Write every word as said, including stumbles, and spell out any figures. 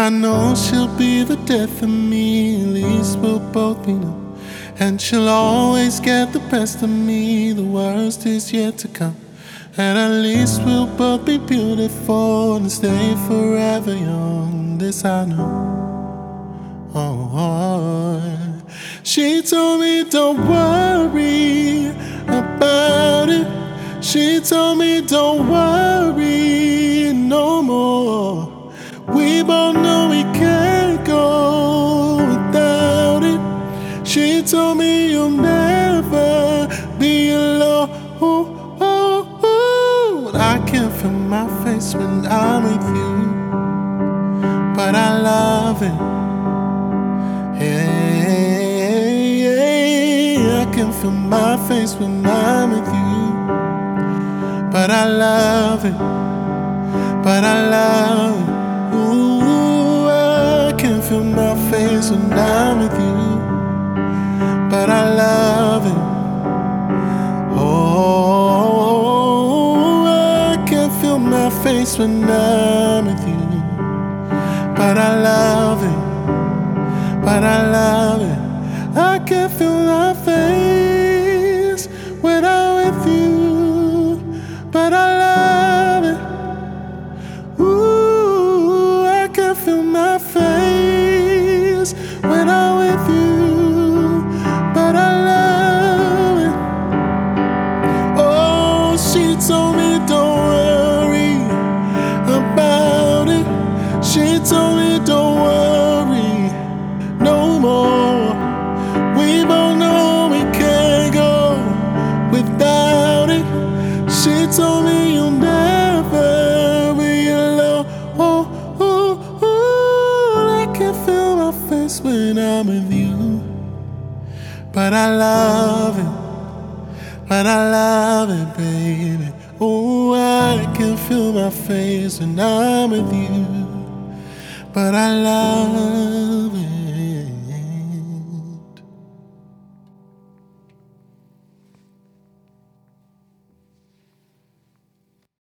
I know she'll be the death of me, at least we'll both be numb. And she'll always get the best of me, the worst is yet to come. And at least we'll both be beautiful and stay forever young, this I know. Oh, oh. She told me don't worry about it. She told me don't worry no more. We both know we can't go without it. She told me you'll never be alone. Oh, oh, oh. I can feel my face when I'm with you, but I love it. Hey, hey, I can feel my face when I'm with you, but I love it, but I love it. Ooh, I can feel my face when I'm with you, but I love it. Oh, I can feel my face when I'm with you, but I love it, but I love it. I can feel my face when I'm with you, but I love it. Ooh, I can feel my face when I'm with you, but I love it. Oh, she told me don't worry about it. She told me don't worry no more. We both know we can't go without it. She told me you'll never be alone. Oh, oh, oh, I can feel my face when I'm with you, but I love it, but I love it, baby. Oh, I can feel my face when I'm with you, but I love